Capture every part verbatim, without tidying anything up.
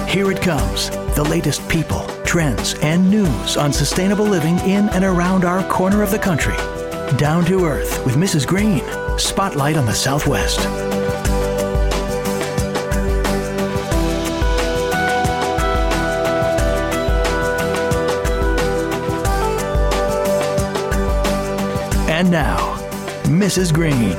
Here it comes, the latest people, trends, and news on sustainable living in and around our corner of the country. Down to Earth with Missus Green. Spotlight on the Southwest. And now, Missus Green.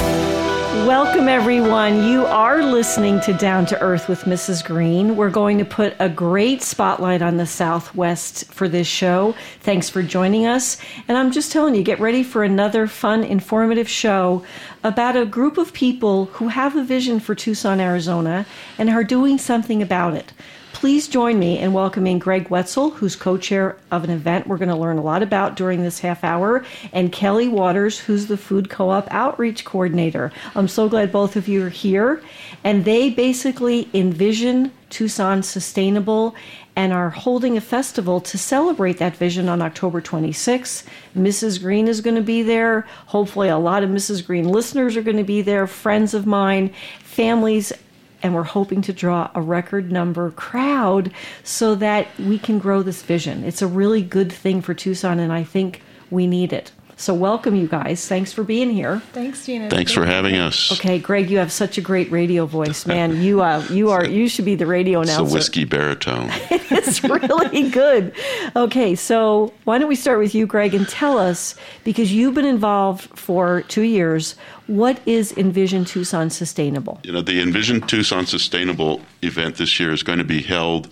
Welcome, everyone. You are listening to Down to Earth with Missus Green. We're going to put a great spotlight on the Southwest for this show. Thanks for joining us. And I'm just telling you, get ready for another fun, informative show about a group of people who have a vision for Tucson, Arizona, and are doing something about it. Please join me in welcoming Greg Wetzel, who's co-chair of an event we're going to learn a lot about during this half hour, and Kelly Waters, who's the Food Co-op Outreach Coordinator. I'm so glad both of you are here. And they basically envision Tucson sustainable and are holding a festival to celebrate that vision on October twenty-sixth. Missus Green is going to be there. Hopefully a lot of Missus Green listeners are going to be there, friends of mine, families, and we're hoping to draw a record number crowd so that we can grow this vision. It's a really good thing for Tucson, and I think we need it. So welcome, you guys. Thanks for being here. Thanks, Gina. Thanks for having us. Okay, Greg, you have such a great radio voice, man. You uh, you are you should be the radio announcer. It's a whiskey baritone. It's really good. Okay, so why don't we start with you, Greg, and tell us, because you've been involved for two years, what is Envision Tucson Sustainable? You know, the Envision Tucson Sustainable event this year is going to be held,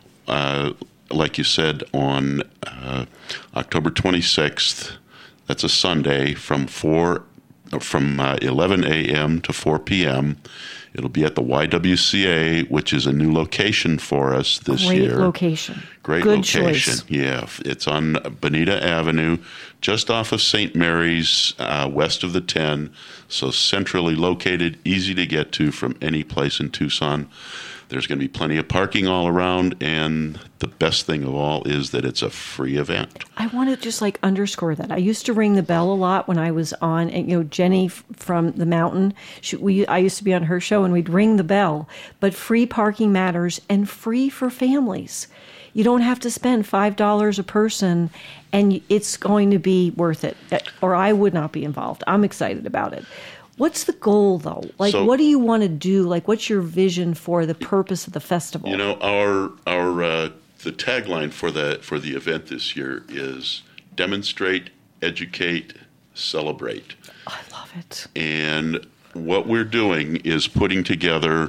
uh, like you said, on uh, October twenty-sixth. That's a Sunday from four, from uh, eleven a.m. to four p.m. It'll be at the Y W C A, which is a new location for us this Great year. Great location. Great Good location. Choice. Yeah, it's on Bonita Avenue, just off of Saint Mary's, uh, west of the ten. So centrally located, easy to get to from any place in Tucson. There's going to be plenty of parking all around, and the best thing of all is that it's a free event. I want to just like underscore that. I used to ring the bell a lot when I was on, and you know, Jenny from the Mountain, she, we I used to be on her show, and we'd ring the bell. But free parking matters, and free for families. You don't have to spend five dollars a person, and it's going to be worth it, or I would not be involved. I'm excited about it. What's the goal, though? Like, so, what do you want to do? Like, what's your vision for the purpose of the festival? You know, our our uh, the tagline for the for the event this year is demonstrate, educate, celebrate. I love it. And what we're doing is putting together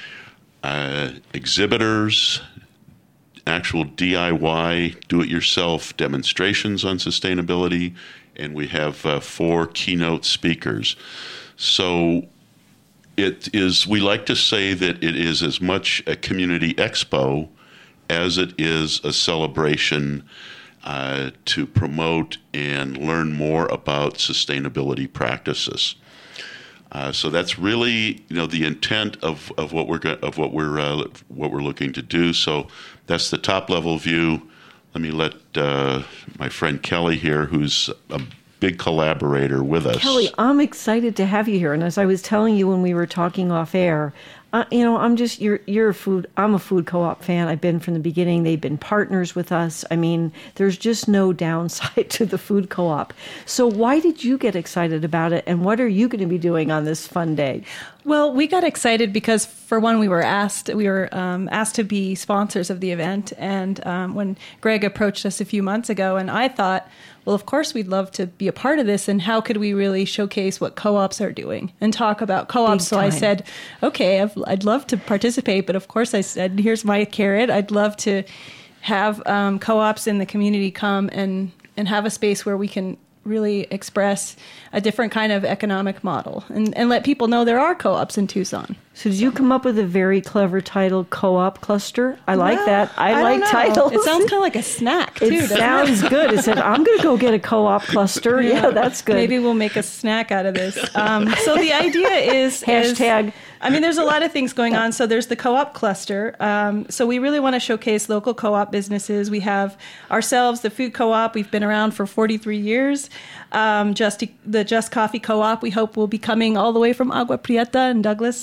uh, exhibitors, actual D I Y, do-it-yourself demonstrations on sustainability, and we have uh, four keynote speakers. So it is, we like to say that it is as much a community expo as it is a celebration uh, to promote and learn more about sustainability practices. Uh, so that's really, you know, the intent of, of what we're go- of what we're uh, what we're looking to do. So that's the top level view. Let me let uh, my friend Kelly here, who's a big collaborator with us. Kelly, I'm excited to have you here. And as I was telling you when we were talking off air, uh, you know, I'm just, you're, you're a food, I'm a food co-op fan. I've been from the beginning. They've been partners with us. I mean, there's just no downside to the food co-op. So why did you get excited about it? And what are you going to be doing on this fun day? Well, we got excited because, for one, we were asked we were um, asked to be sponsors of the event, and um, when Greg approached us a few months ago, and I thought, well, of course, we'd love to be a part of this, and how could we really showcase what co-ops are doing and talk about co-ops? So I said, okay, I've, I'd love to participate, but of course, I said, here's my carrot. I'd love to have um, co-ops in the community come and and have a space where we can really express a different kind of economic model and, and let people know there are co-ops in Tucson. So did you come up with a very clever title, Co-op Cluster? I like well, that. I, I like titles. It sounds kind of like a snack, too. It sounds it? good. It said, I'm going to go get a Co-op Cluster. Yeah, yeah, that's good. Maybe we'll make a snack out of this. Um, so the idea is... Hashtag... Is, I mean, there's a lot of things going on. So there's the co-op cluster. Um, so we really want to showcase local co-op businesses. We have ourselves, the food co-op. We've been around for forty-three years. Um, just the Just Coffee Co-op, we hope, will be coming all the way from Agua Prieta in Douglas, Arizona.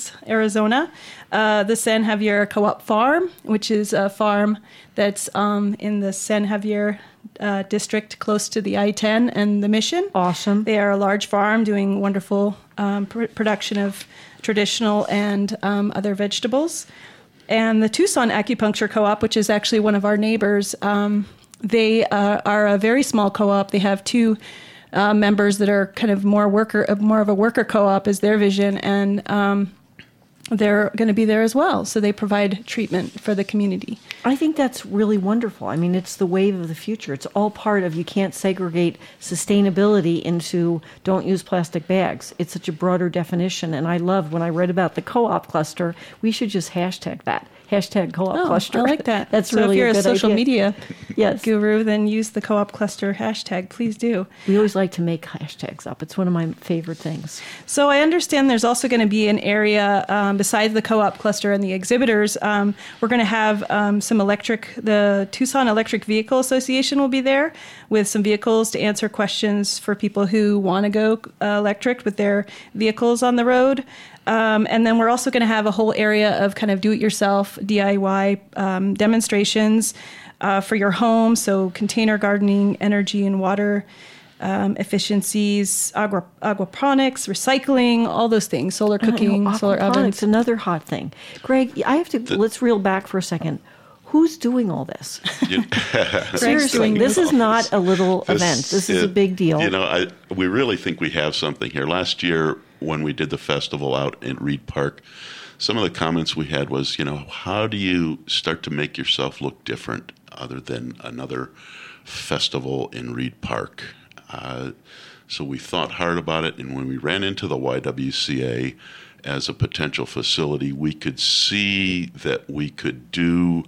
Arizona. Uh, the San Javier Co-op Farm, which is a farm that's um, in the San Javier uh, district close to the I ten and the Mission. Awesome. They are a large farm doing wonderful um, pr- production of traditional and um, other vegetables. And the Tucson Acupuncture Co-op, which is actually one of our neighbors, um, they uh, are a very small co-op. They have two uh, members that are kind of more worker, more of a worker co-op is their vision, and um, they're going to be there as well. So they provide treatment for the community. I think that's really wonderful. I mean, it's the wave of the future. It's all part of, you can't segregate sustainability into don't use plastic bags. It's such a broader definition. And I love when I read about the co-op cluster, we should just hashtag that. Hashtag co-op Oh, cluster. I like that. That's so really if you're a a, good social idea. media Yes. guru, then use the co-op cluster hashtag. Please do. We always like to make hashtags up. It's one of my favorite things. So I understand there's also going to be an area um, besides the co-op cluster and the exhibitors. Um, we're going to have um, some electric, the Tucson Electric Vehicle Association will be there with some vehicles to answer questions for people who want to go uh, electric with their vehicles on the road. Um, and then we're also going to have a whole area of kind of do-it-yourself D I Y um, demonstrations uh, for your home. So container gardening, energy and water um, efficiencies, agua, aquaponics, recycling, all those things, solar cooking, I know, solar aquaponics, ovens. another hot thing. Greg, I have to, let's reel back for a second. Who's doing all this? You- Seriously, doing this is not a little This event. This is a is- big deal. You know, I, we really think we have something here. Last year, when we did the festival out in Reed Park, some of the comments we had was, you know, how do you start to make yourself look different other than another festival in Reed Park? Uh, so we thought hard about it, and when we ran into the Y W C A as a potential facility, we could see that we could do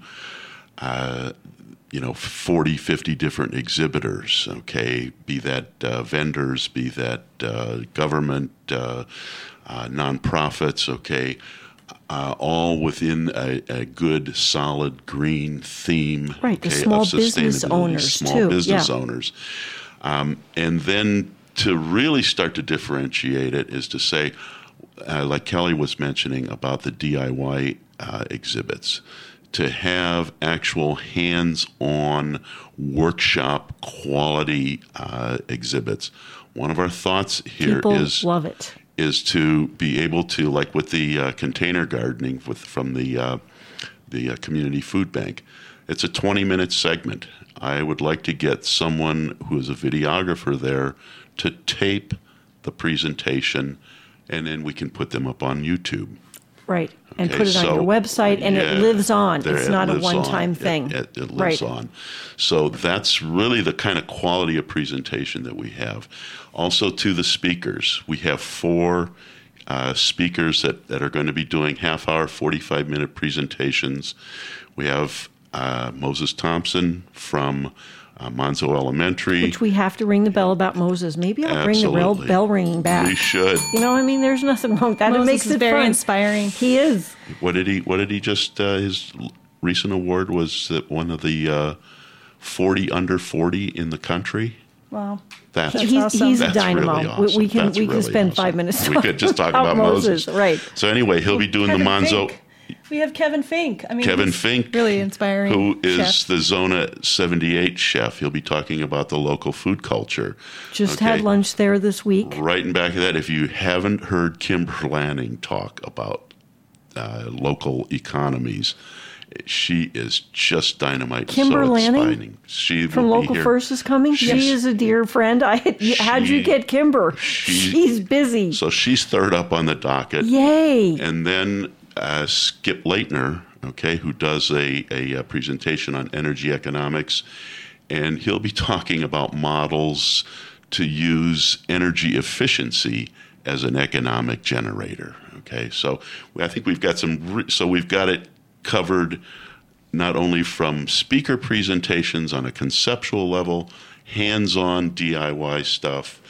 uh, you know, forty, fifty different exhibitors, okay, be that uh, vendors, be that uh, government, uh, uh, nonprofits, okay, uh, all within a, a good, solid green theme. Right, the okay, small of business sustainability, owners, small too, business yeah. owners. Um, and then to really start to differentiate it is to say, uh, like Kelly was mentioning about the D I Y uh, exhibits, to have actual hands-on workshop quality uh, exhibits. One of our thoughts here People is love it. is to be able to, like with the uh, container gardening with from the uh, the uh, community food bank, it's a twenty-minute segment. I would like to get someone who is a videographer there to tape the presentation, and then we can put them up on YouTube. Right. And Okay, put it on so- your website, and yeah, it lives on. there- It's it not a lives one-time on. thing. It, it, it right. lives on. So that's really the kind of quality of presentation that we have. Also, to the speakers, we have four uh, speakers that, that are going to be doing half-hour, forty-five minute presentations. We have uh, Moses Thompson from uh, Monzo Elementary. Which we have to ring the bell about Moses. Maybe I'll bring the bell, Absolutely. bell ringing back. We should. You know, I mean, there's nothing wrong with that. Moses it makes is it very fun. inspiring. He is. What did he? What did he just? Uh, his recent award was that one of the uh, forty under forty in the country. Wow. That's That's he's awesome. he's a that's dynamo. really We- awesome. We can That's we can really spend awesome. five minutes. We could just talk about Moses. Right. So anyway, he'll be doing Kevin the Monzo. Fink. We have Kevin Fink. I mean, Kevin he's Fink, really inspiring. who is chef. the Zona seventy-eight chef. He'll be talking about the local food culture. Just Okay. had lunch there this week. Right in back of that, if you haven't heard Kimber Lanning talk about uh, local economies, she is just dynamite. Kimber so Lanning? inspiring. She From will be Local here. First is coming. She She's- is a dear friend. I how'd you She- get Kimber? she- She's busy. So she's third up on the docket. Yay! And then uh, Skip Leitner, okay, who does a, a, a presentation on energy economics, and he'll be talking about models to use energy efficiency as an economic generator. Okay, so I think we've got some. Re- so we've got it covered not only from speaker presentations on a conceptual level, hands-on D I Y stuff,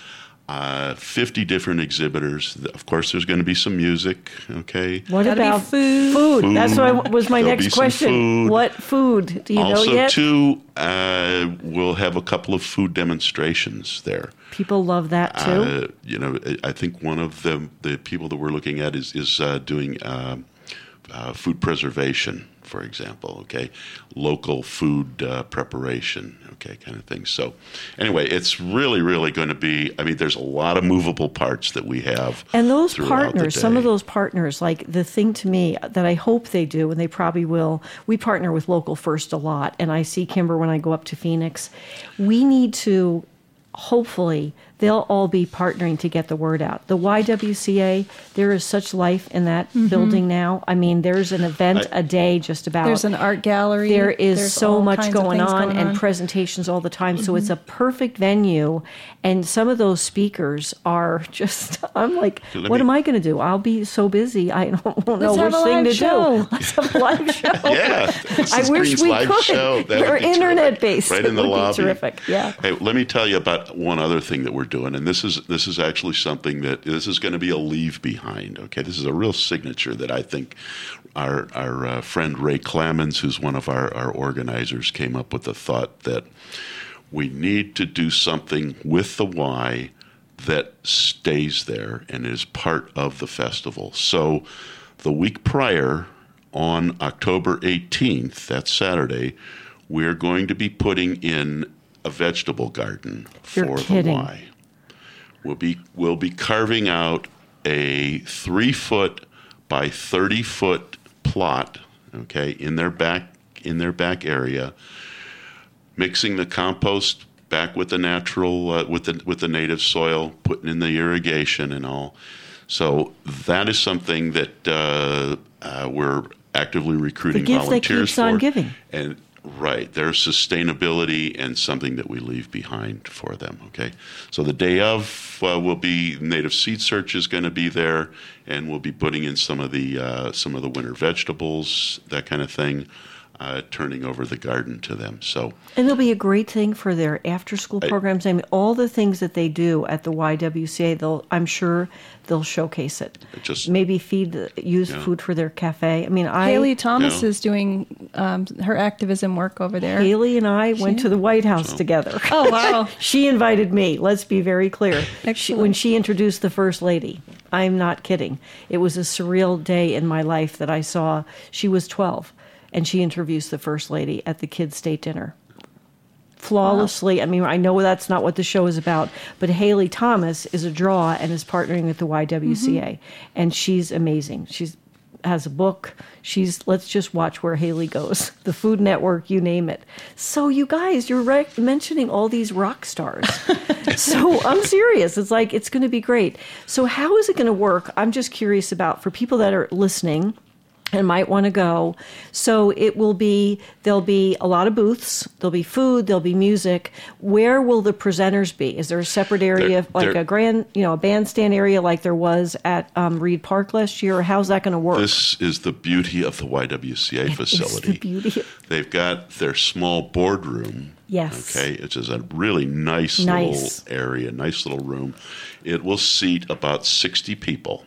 Uh, fifty different exhibitors. Of course, there's going to be some music. Okay. What Gotta be about food? Food. Food. That's what was my There'll be next some question. food. What food? Do you also, know yet? too, uh, we'll have a couple of food demonstrations there. People love that too. Uh, you know, I think one of the the people that we're looking at is is uh, doing uh, uh, food preservation, for example. Okay, local food uh, preparation. Okay, kind of thing. So, anyway, it's really, really going to be. I mean, there's a lot of movable parts that we have. And those throughout partners, the some of day. those partners, like the thing to me that I hope they do, and they probably will, we partner with Local First a lot. And I see Kimber when I go up to Phoenix. We need to, hopefully, they'll all be partnering to get the word out. The Y W C A, there is such life in that Mm-hmm. building now. I mean, there's an event I- a day just about. There's an art gallery. There is There's so all much kinds of going things on going and on. presentations all the time. So it's a perfect venue. And some of those speakers are just, I'm like, So let what me- am I going to do? I'll be so busy. I don't know Let's which have a thing live to show. do. Let's have a live show. Yeah, I Missus wish Green's we live could. show. That They're would be internet terrific. based. right It in the would be lobby. terrific. Yeah. Hey, let me tell you about one other thing that we're doing, and this is this is actually something that this is going to be a leave behind. Okay, this is a real signature that I think our our uh, friend Ray Clamens, who's one of our, our organizers, came up with the thought that we need to do something with the Y that stays there and is part of the festival. So the week prior, on October eighteenth, that's Saturday, we're going to be putting in a vegetable garden You're for kidding. the Y. We'll be we'll be carving out a three foot by thirty foot plot, okay, in their back in their back area, mixing the compost back with the natural uh, with the with the native soil, putting in the irrigation and all. So that is something that uh, uh, we're actively recruiting The gift that volunteers keeps on for. giving. And right, there's sustainability and something that we leave behind for them. Okay, so the day of uh, will be Native Seed Search is going to be there, and we'll be putting in some of the uh, some of the winter vegetables, that kind of thing. Uh, turning over the garden to them. So, And it'll be a great thing for their after-school programs. I mean, all the things that they do at the Y W C A, they'll, I'm sure they'll showcase it. It just- Maybe feed, the, use Yeah. food for their cafe. I mean, I Haley Thomas Yeah. is doing um, her activism work over there. Haley and I went to the White House together. Oh, wow. She invited me. Let's be very clear. She, Excellent. when she introduced the First Lady, I'm not kidding. It was a surreal day in my life that I saw. She was twelve, and she introduced the First Lady at the kids' state dinner. Flawlessly. I mean, I know that's not what the show is about, but Haley Thomas is a draw and is partnering with the Y W C A, Mm-hmm. and she's amazing. She's has a book. She's let's just watch where Haley goes. The Food Network, you name it. So you guys, you're rec- mentioning all these rock stars. So I'm serious. It's like it's going to be great. So how is it going to work? I'm just curious about for people that are listening and might want to go. So it will be, there'll be a lot of booths, there'll be food, there'll be music. Where will the presenters be? Is there a separate area, There- like there- a grand, you know, a bandstand area like there was at um, Reed Park last year? Or how's that going to work? this is the beauty of the Y W C A It's facility. the beauty. They've got their small boardroom. Yes. Okay, which is a really nice, Nice. little area, nice little room. It will seat about sixty people.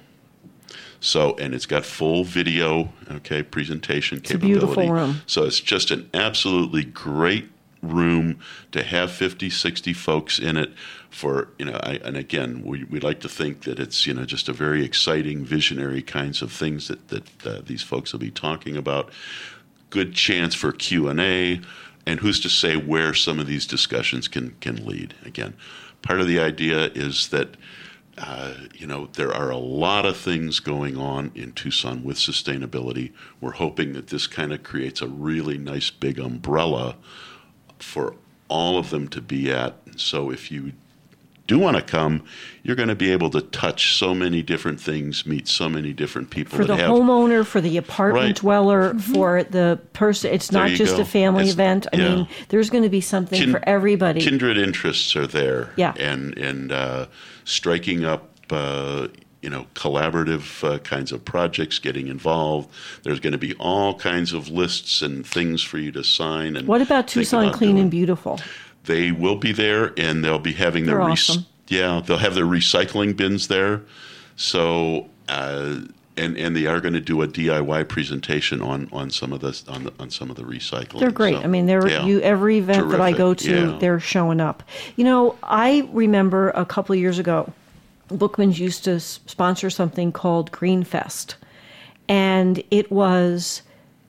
So, and it's got full video, okay, presentation a capability. beautiful room. So it's just an absolutely great room to have fifty, sixty folks in it for, you know, I, and again, we, we like to think that it's, you know, just a very exciting, visionary kinds of things that, that uh, these folks will be talking about. Good chance for Q and A, and who's to say where some of these discussions can, can lead. Again, part of the idea is that Uh, you know, there are a lot of things going on in Tucson with sustainability. We're hoping that this kind of creates a really nice big umbrella for all of them to be at. So if you do want to come, you're going to be able to touch so many different things, meet so many different people For the that have homeowner, for the apartment Right. dweller, for the person. It's There not you just go. a family It's- event. I yeah. mean, there's going to be something Kin- for everybody. kindred interests are there. Yeah. And and uh, striking up, uh, you know, collaborative uh, kinds of projects, getting involved. There's going to be all kinds of lists and things for you to sign. And What about think Tucson about Clean doing. and Beautiful? They will be there, and they'll be having They're the awesome. Yeah, they'll have their recycling bins there. So, uh, and and they are going to do a D I Y presentation on, on some of the on the, on some of the recycling. They're great. So, I mean, they're yeah. you every event Terrific. that I go to, Yeah. they're showing up. You know, I remember a couple of years ago, Bookman's used to s- sponsor something called Green Fest, and it was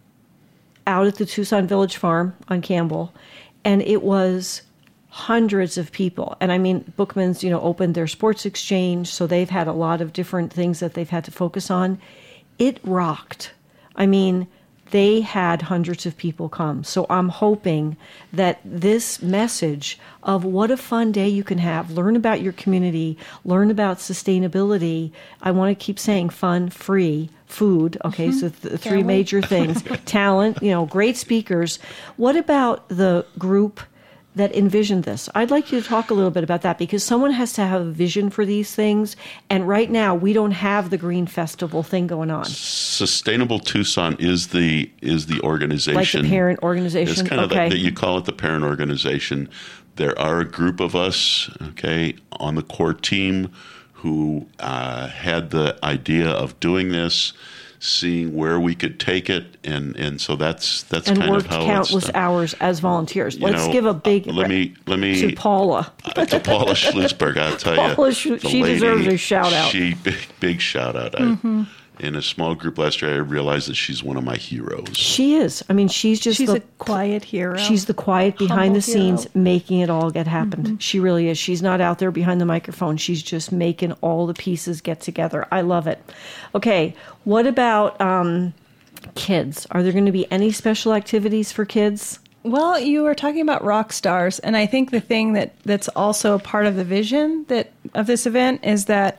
out at the Tucson Village Farm on Campbell, and it was hundreds of people. And I mean, Bookman's, you know, opened their sports exchange, so they've had a lot of different things that they've had to focus on. It rocked. I mean, they had hundreds of people come. So I'm hoping that this message of what a fun day you can have, learn about your community, learn about sustainability. I want to keep saying fun, free, food. Okay, mm-hmm. so the three Talent. major things. Talent, you know, great speakers. What about the group that envisioned this? I'd like you to talk a little bit about that, because someone has to have a vision for these things. And right now, we don't have the Green Festival thing going on. Sustainable Tucson is the is the organization. Like the parent organization? It's kind okay. of the, you call it the parent organization. There are a group of us, okay, on the core team who uh, had the idea of doing this, seeing where we could take it, and, and so that's that's and kind worked of how countless it's done. hours as volunteers. You Let's know, give a big uh, let me let me to Paula. uh, to Paula Schlusberg. I'll tell Paula, you, she, the she lady, deserves a shout out. She big big shout out. Mm-hmm. I, in a small group last year, I realized that she's one of my heroes. She is. I mean, she's just She's the a quiet hero. She's the quiet behind Humble the scenes, hero. making it all get happen. Mm-hmm. She really is. She's not out there behind the microphone. She's just making all the pieces get together. I love it. Okay, what about um, kids? Are there going to be any special activities for kids? Well, you were talking about rock stars, and I think the thing that, that's also a part of the vision that of this event is that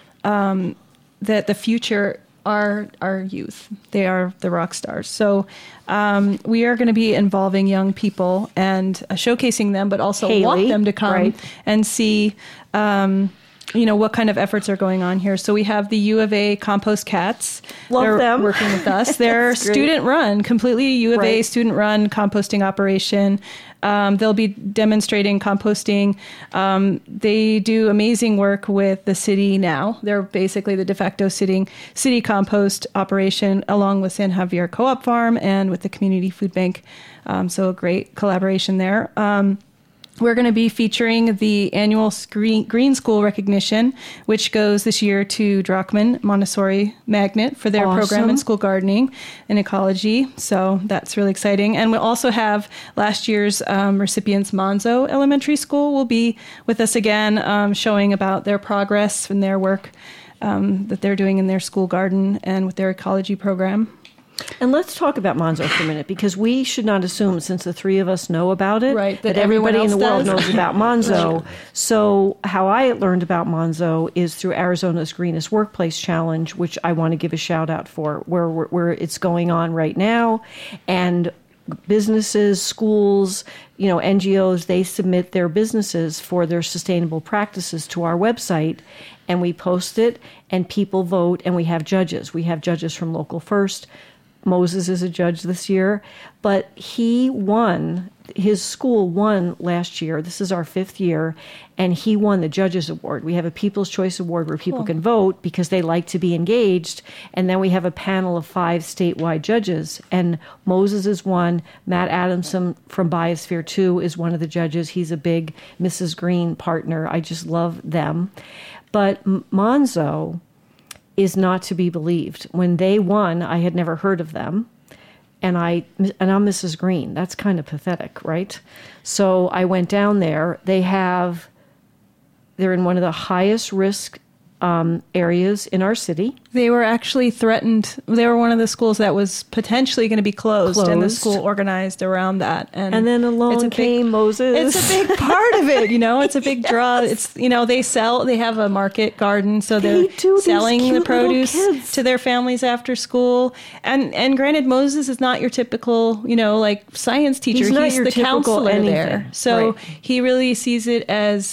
um, that the future are our youth. They are the rock stars. So um, we are going to be involving young people and uh, showcasing them, but also Haley, want them to come right. and see, um, you know, what kind of efforts are going on here. So we have the U of A Compost Cats. Love They're them. working with us. They're That's great. student run, completely U of A Right. student run composting operation. Um, they'll be demonstrating composting. Um, they do amazing work with the city now. They're basically the de facto city, city compost operation, along with San Javier Co-op Farm and with the Community Food Bank. Um, so a great collaboration there. Um, We're going to be featuring the annual Green, Green School recognition, which goes this year to Drachman Montessori Magnet for their program Awesome. in school gardening and ecology. So that's really exciting. And we also have last year's um, recipients, Monzo Elementary School, will be with us again, um, showing about their progress and their work um, that they're doing in their school garden and with their ecology program. And let's talk about Monzo for a minute, because we should not assume, since the three of us know about it, Right, that, that everybody in everyone the world else knows about Monzo. So how I learned about Monzo is through Arizona's Greenest Workplace Challenge, which I want to give a shout out for, where, where, where it's going on right now. And businesses, schools, you know, N G Os, they submit their businesses for their sustainable practices to our website, and we post it, and people vote, and we have judges. We have judges from Local First. Moses is a judge this year, but he won, his school won last year. This is our fifth year, and he won the Judges Award. We have a People's Choice Award where people Cool. can vote because they like to be engaged, and then we have a panel of five statewide judges, and Moses is one. Matt Adamson from Biosphere two is one of the judges. He's a big Missus Green partner. I just love them. But M- Monzo is not to be believed. When they won, I had never heard of them. And I and I'm Missus Green. That's kind of pathetic, right? So I went down there. They have, they're in one of the highest risk um, areas in our city. They were actually threatened. They were one of the schools that was potentially going to be closed, and the Closed. school organized around that. And, And then along it's a big- came Moses. It's a big part of it, you know. It's a big draw. It's, you know, they sell. They have a market garden, so They they're do, these selling cute the little produce kids. to their families after school. And and granted, Moses is not your typical, you know, like science teacher. He's not your the typical counselor anything. there, so Right. he really sees it as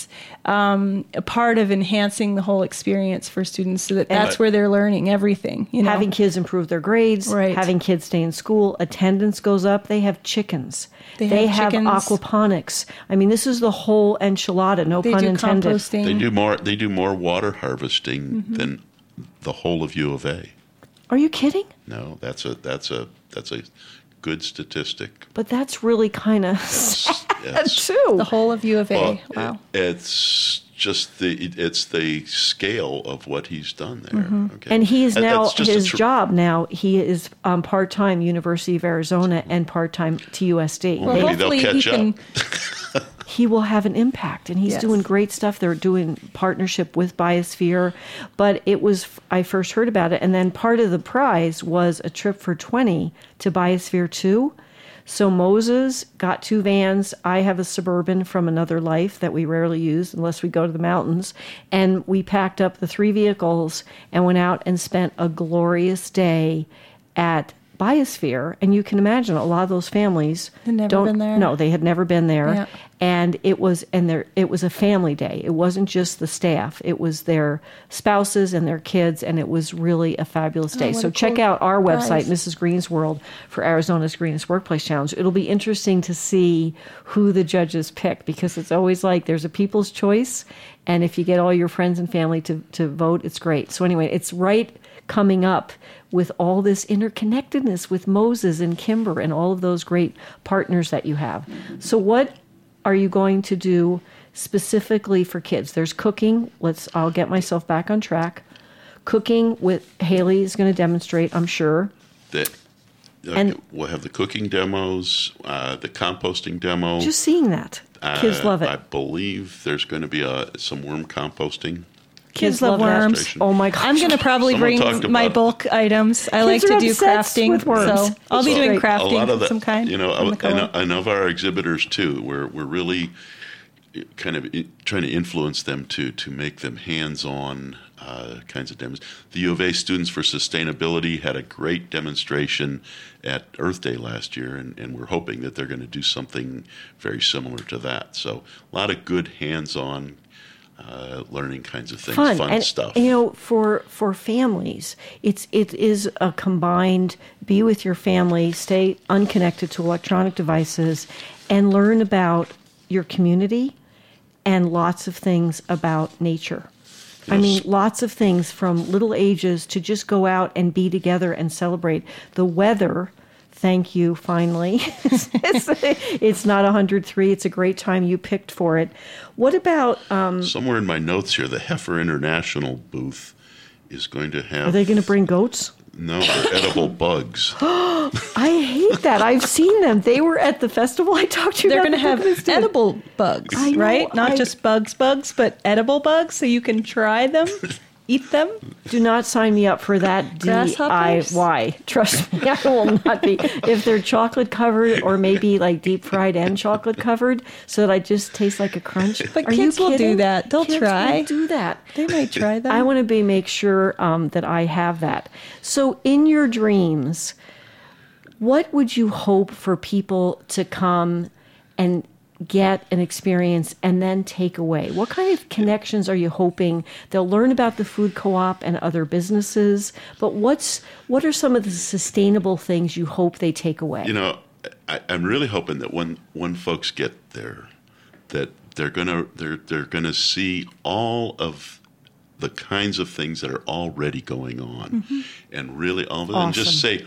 um, a part of enhancing the whole experience for students, so that that's Right. where they're learning everything. You know, Having kids improve their grades, Right. having kids stay in school, attendance goes up. They have chickens. They have chickens. aquaponics. I mean, this is the whole enchilada, no they pun do intended. composting. They do more. They do more water harvesting than the whole of U of A. Are you kidding? No, that's a that's a that's a good statistic. But that's really kind of Yes. too. The whole of U of A. Well, Wow. it- it's just the it's the scale of what he's done there. Okay? And he is That- now, that's just a his tr- job now, he is um, part-time University of Arizona and part-time to U S D. Well, They- maybe they'll hopefully he catch can. up. he will have an impact, and he's Yes. doing great stuff. They're doing partnership with Biosphere, but it was, I first heard about it, and then part of the prize was a trip for twenty to Biosphere two. So Moses got two vans. I have a Suburban from another life that we rarely use unless we go to the mountains. And we packed up the three vehicles and went out and spent a glorious day at Biosphere. And you can imagine a lot of those families Had never don't been there? No, they had never been there. Yeah. And it was and there it was a family day. It wasn't just the staff. It was their spouses and their kids, and it was really a fabulous day. Oh, what so a check cool out our website, prize. Missus Green's World, for Arizona's Greenest Workplace Challenge. It'll be interesting to see who the judges pick, because it's always like there's a people's choice, and if you get all your friends and family to, to vote, it's great. So anyway, it's right coming up with all this interconnectedness with Moses and Kimber and all of those great partners that you have. So what are you going to do specifically for kids? There's cooking. Let's. I'll get myself back on track. Cooking with Haley is going to demonstrate, I'm sure. That uh, And- we'll have the cooking demos, uh, the composting demo. Just seeing that, kids Uh, love it. I believe there's going to be a, some worm composting. Kids love worms. that. Oh my gosh! I'm going to probably Someone talked bring my about- bulk items. I like Kids to are do obsessed crafting, with worms. so I'll be It's doing great. crafting a lot of of the, some kind. You know, from the and, co-op. and of our exhibitors too. We're we're really kind of i- trying to influence them to to make them hands-on uh, kinds of demos. The U of A Students for Sustainability had a great demonstration at Earth Day last year, and, and we're hoping that they're going to do something very similar to that. So a lot of good hands-on uh, learning kinds of things, fun, fun and stuff. you know, for for families, it's it is a combined be with your family, stay unconnected to electronic devices, and learn about your community and lots of things about nature. I Yes. mean, lots of things from little ages to just go out and be together and celebrate. The weather, thank you, finally. it's, it's not one hundred three. It's a great time you picked for it. What about, um, Somewhere in my notes here, the Heifer International booth is going to have. are they going to bring goats? No, they're edible bugs. I hate that. I've seen them. They were at the festival I talked to you They're about. going to have the Business Day. edible bugs, I know, right? Not I- just bugs, bugs, but edible bugs, so you can try them, eat them. Do not sign me up for that D I Grasshoppers? Y. Trust me, I will not be. If they're chocolate covered or maybe like deep fried and chocolate covered, so that I just taste like a crunch. But Are you kids will do kidding? that. They'll Kids try. will do that. They might try them. I want to be make sure um, that I have that. So, in your dreams, what would you hope for people to come and get an experience and then take away? What kind of connections are you hoping they'll learn about the food co-op and other businesses? But what's what are some of the sustainable things you hope they take away? You know, I, I'm really hoping that when when folks get there, that they're gonna they're they're gonna see all of the kinds of things that are already going on, Mm-hmm. and really all of it, and just say,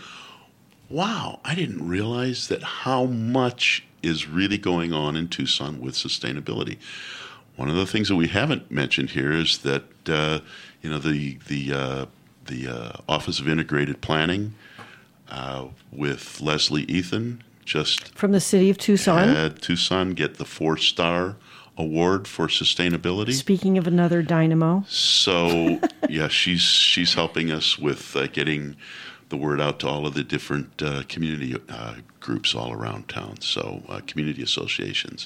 "Wow, I didn't realize that how much is really going on in Tucson with sustainability." One of the things that we haven't mentioned here is that uh, you know the the uh, the uh, Office of Integrated Planning uh, with Leslie Ethan just From the city of Tucson. had Tucson get the four star award for sustainability. Speaking of another dynamo. So yeah, she's she's helping us with uh, getting the word out to all of the different uh, community uh, groups all around town. So uh, community associations.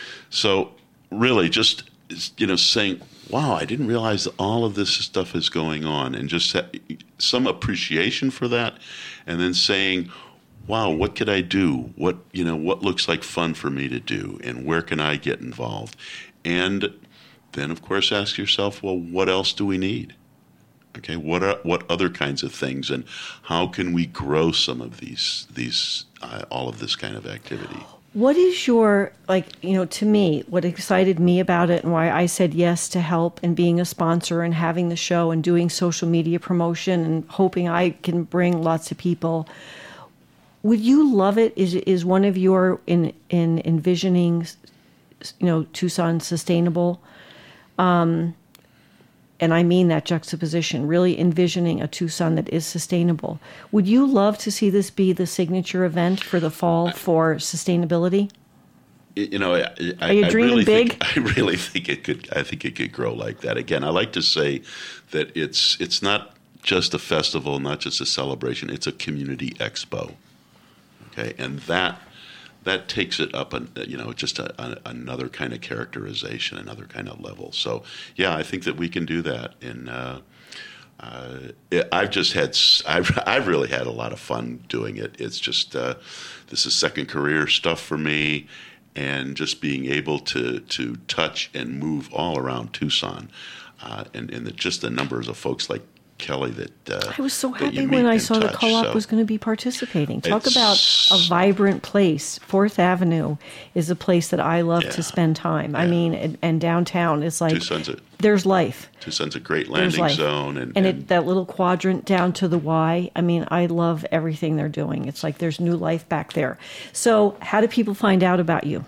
So really, just you know, saying, "Wow, I didn't realize that all of this stuff is going on," and just ha- some appreciation for that, and then saying, "Wow, what could I do? What you know, what looks like fun for me to do, and where can I get involved?" And then of course ask yourself, well, what else do we need? Okay, what are what other kinds of things, and how can we grow some of these these uh, all of this kind of activity? What is your, like, you know, to me, what excited me about it and why I said yes to help and being a sponsor and having the show and doing social media promotion and hoping I can bring lots of people. Would you love it? Is is one of your in in envisioning, you know, Tucson sustainable? Um, and I mean that juxtaposition, really envisioning a Tucson that is sustainable. Would you love to see this be the signature event for the fall for sustainability? You know, I, Are you I dreaming really big? Think, I really think it could. I think it could grow like that. Again, I like to say that it's it's not just a festival, not just a celebration. It's a community expo. Okay, and that that takes it up, an, you know, just a, a, another kind of characterization, another kind of level. So, yeah, I think that we can do that. And uh, uh, it, I've just had, I've, I've really had a lot of fun doing it. It's just, uh, this is second career stuff for me, and just being able to to touch and move all around Tucson, uh, and, and the, just the numbers of folks like Kelly that uh, I was so that you happy meet when I and saw the touch. co-op So was going to be participating. Talk it's- about a vibrant place. Fourth Avenue is a place that I love Yeah. to spend time. I Yeah. mean, and, and downtown is like, Tucson's a, there's life. Tucson's a great There's landing life. zone, and, And and it, that little quadrant down to the Y, I mean, I love everything they're doing. It's like there's new life back there. So how do people find out about you?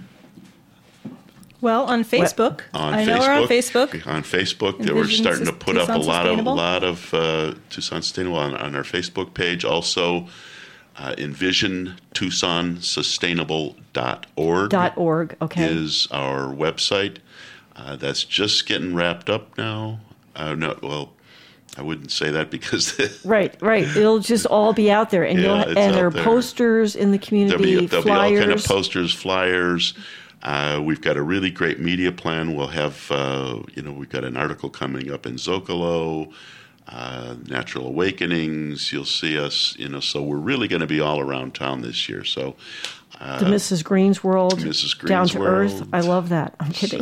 Well, on Facebook. on I know Facebook, we're on Facebook. On Facebook, that we're Envision starting to Sus- put up a Tucson lot of a Sustainable. lot of uh, Tucson Sustainable on, on our Facebook page. Also, uh, Envision Tucson Sustainable dot org Dot org, okay. is our website. Uh, that's just getting wrapped up now. Uh, no, well, I wouldn't say that because Right, right. It'll just all be out there, and Yeah, you'll it's and out there are there. posters in the there'll community, be, there'll flyers. be all kind of posters, flyers. Uh, we've got a really great media plan. We'll have, uh, you know, we've got an article coming up in Zocalo, uh, Natural Awakenings. You'll see us, you know, so we're really going to be all around town this year. So, uh, the Missus Green's World, Missus Down Green's to World. Earth. I love that. I'm kidding.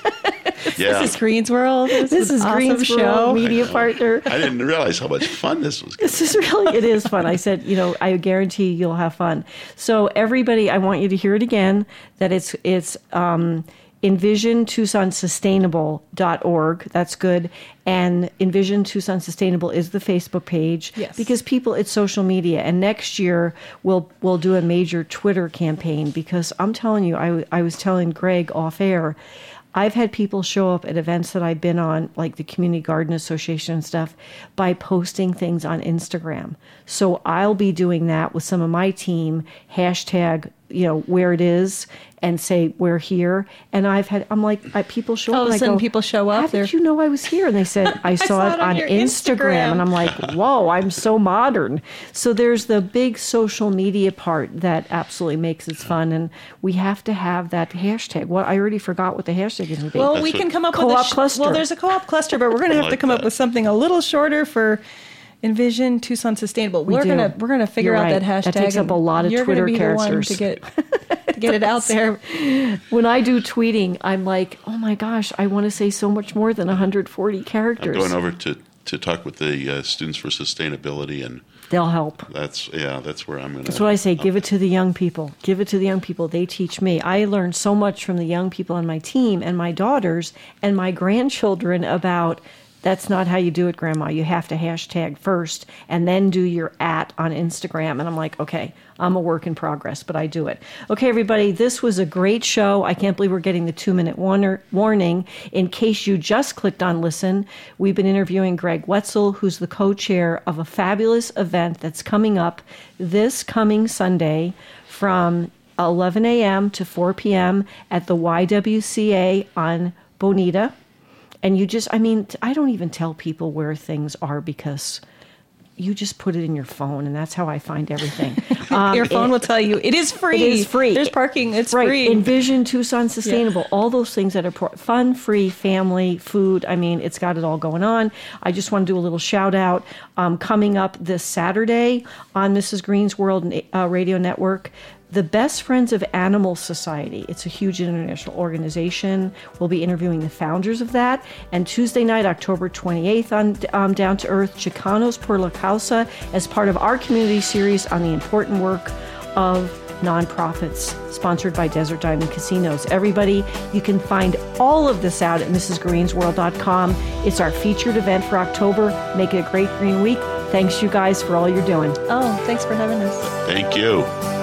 yeah, This is Green's World. This, This is is an awesome Green's show. World, media partner. I didn't realize how much fun this was. Gonna This is really, it is fun. I said, you know, I guarantee you'll have fun. So everybody, I want you to hear it again, that it's, it's, um, Envision Tucson Sustainable dot org. That's good. And Envision Tucson Sustainable is the Facebook page. Yes. Because people, it's social media. And next year we'll we'll do a major Twitter campaign, because I'm telling you, I, I was telling Greg off air, I've had people show up at events that I've been on, like the Community Garden Association and stuff, by posting things on Instagram. So I'll be doing that with some of my team, hashtag, you know, where it is, and say, we're here. And I've had, I'm like, I, people show All up of a and I sudden go, people show up, how they're- did you know I was here? And they said, I saw, it on, your Instagram. Instagram. And I'm like, whoa, I'm so modern. So there's the big social media part that absolutely makes it fun. And we have to have that hashtag. What I already forgot what the hashtag is going to be. Well, That's we what- can come up with Co-op a sh- cluster. Well, there's a co-op cluster, but we're going to have to like come up that. with something a little shorter for Envision Tucson Sustainable. We We're do. gonna we're gonna figure You're out right. that hashtag. That takes up and a lot of you're Twitter gonna be the one characters. to get to get it out there. When I do tweeting, I'm like, oh my gosh, I want to say so much more than one hundred forty I'm characters. going over to, to talk with the uh, Students for Sustainability, and They'll help. that's, yeah, that's where I'm going to. That's what I say. Give it to the young people. Give it to the young people. They teach me. I learned so much from the young people on my team and my daughters and my grandchildren about that's not how you do it, Grandma. You have to hashtag first and then do your at on Instagram. And I'm like, okay, I'm a work in progress, but I do it. Okay, everybody, this was a great show. I can't believe we're getting the two-minute warner, warning. In case you just clicked on listen, we've been interviewing Greg Wetzel, who's the co-chair of a fabulous event that's coming up this coming Sunday from eleven a.m. to four p.m. at the Y W C A on Bonita. And you just, I mean, I don't even tell people where things are because you just put it in your phone, and that's how I find everything. Um, Your phone it- will tell you it is free. It is free. There's parking. It's right. free. Envision Tucson Sustainable. All those things that are pro- fun, free, family, food. I mean, it's got it all going on. I just want to do a little shout out. Um, coming up this Saturday on Missus Green's World uh, Radio Network, the Best Friends of Animal Society. It's a huge international organization. We'll be interviewing the founders of that. And Tuesday night, October twenty-eighth on um, Down to Earth, Chicanos por la Causa, as part of our community series on the important work of nonprofits, sponsored by Desert Diamond Casinos. Everybody, you can find all of this out at Missus Greens World dot com. It's our featured event for October. Make it a great green week. Thanks, you guys, for all you're doing. Oh, thanks for having us. Thank you.